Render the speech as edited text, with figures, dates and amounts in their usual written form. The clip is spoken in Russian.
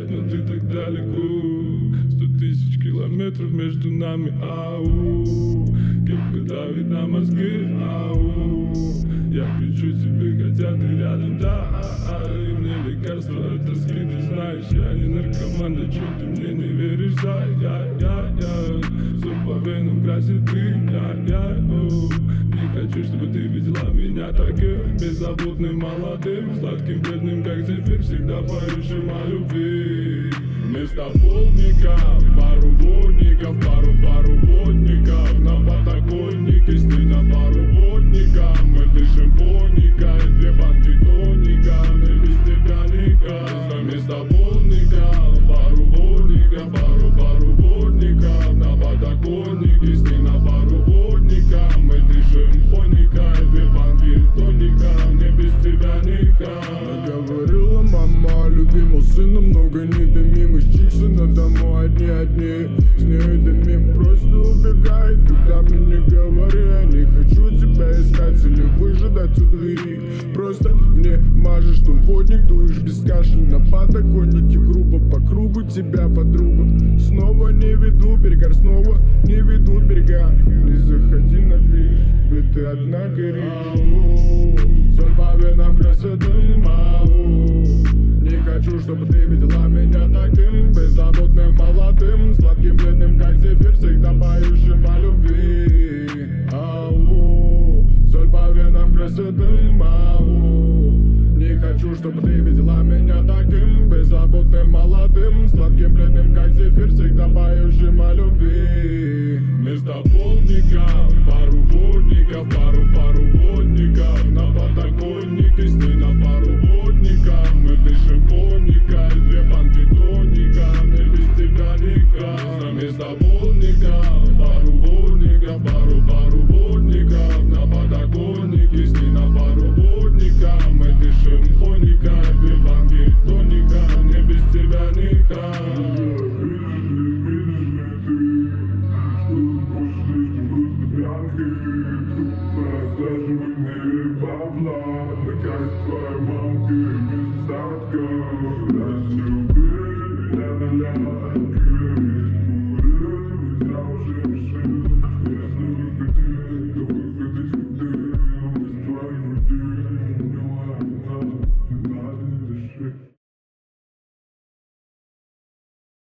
но ты так далеко. 100 000 километров между нами, ау. Кепка давит на мозги, ау. Я кричу тебе, хотя ты рядом, да. И мне лекарства от тоски, ты знаешь, я не наркоман, да чё ты мне не веришь, да. Все по венам красит дым, Не хочу, чтобы ты видела меня таким беззаботным, молодым, сладким, бедным, как зефир, всегда поющим о любви. Вместо полдника пару водников, пару водников. На подоконнике сны на пару водников. Мы дышим поникой, 2 банки тоника. Мне без тебя никак. Вместо полдника пару водников, пару водников. На подоконнике сны на пару водников. Мы дышим поникой, 2 банки тоника. Мне без тебя никак. Говорила мама, любимого сына много недомимых чиксы, но домой одни. С нею дымим, просто убегай, когда мне не говори. Не хочу тебя искать или выжидать у двери. Просто мне мажешь, что водник, дуешь без каши. На подоконнике грубо по кругу тебя, подруга. Снова не веду берега, снова не ведут берега. Не заходи на движ, ведь ты одна горишь. Соль по венам красит дым, Не хочу, чтобы ты видела меня таким беззаботным, молодым, сладким, бледным, как зефир, всегда поющим о любви. Соль по венам красит дым, Не хочу, чтобы ты видела меня таким беззаботным, молодым, сладким, бледным, как зефир, всегда поющим о любви. Вместо полдника пару водников, пару водников. На подоконнике сны на пару водников. Мы дышим поникой, 2 банки тоника. Мне без тебя никак. Вместо полдника пару водников, пару водников. На подоконнике сны на пару водников. Мы дышим поникой, 2 банки тоника. Мне без тебя никак. Подсаживай бабла, такая твоя мамка без остатка. Даже убей,